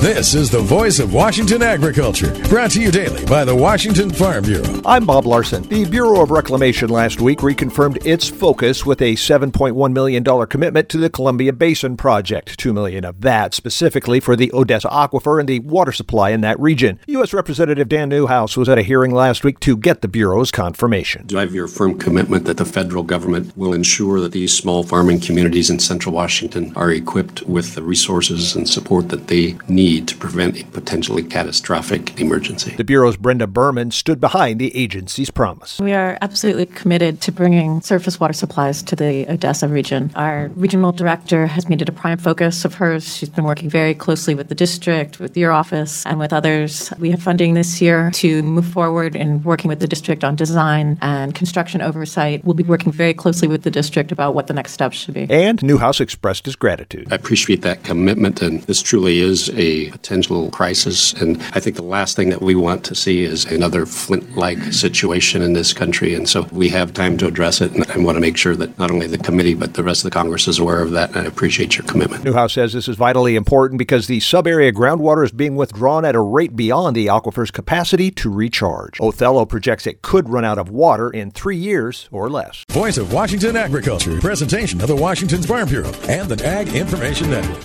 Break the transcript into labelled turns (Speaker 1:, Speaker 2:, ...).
Speaker 1: This is the voice of Washington agriculture, brought to you daily by the Washington Farm Bureau.
Speaker 2: I'm Bob Larson. The Bureau of Reclamation last week reconfirmed its focus with a $7.1 million commitment to the Columbia Basin Project, $2 million of that specifically for the Odessa Aquifer and the water supply in that region. U.S. Representative Dan Newhouse was at a hearing last week to get the Bureau's confirmation.
Speaker 3: Do I have your firm commitment that the federal government will ensure that these small farming communities in central Washington are equipped with the resources and support that they need to prevent a potentially catastrophic emergency?
Speaker 2: The Bureau's Brenda Berman stood behind the agency's promise.
Speaker 4: We are absolutely committed to bringing surface water supplies to the Odessa region. Our regional director has made it a prime focus of hers. She's been working very closely with the district, with your office, and with others. We have funding this year to move forward in working with the district on design and construction oversight. We'll be working very closely with the district about what the next steps should be.
Speaker 2: And Newhouse expressed his gratitude.
Speaker 3: I appreciate that commitment, and this truly is a potential crisis. And I think the last thing that we want to see is another Flint-like situation in this country. And so we have time to address it, and I want to make sure that not only the committee, but the rest of the Congress is aware of that, and I appreciate your commitment.
Speaker 2: Newhouse says this is vitally important because the sub-area groundwater is being withdrawn at a rate beyond the aquifer's capacity to recharge. Othello projects it could run out of water in 3 years or less.
Speaker 1: Voice of Washington agriculture, presentation of the Washington Farm Bureau and the Ag Information Network.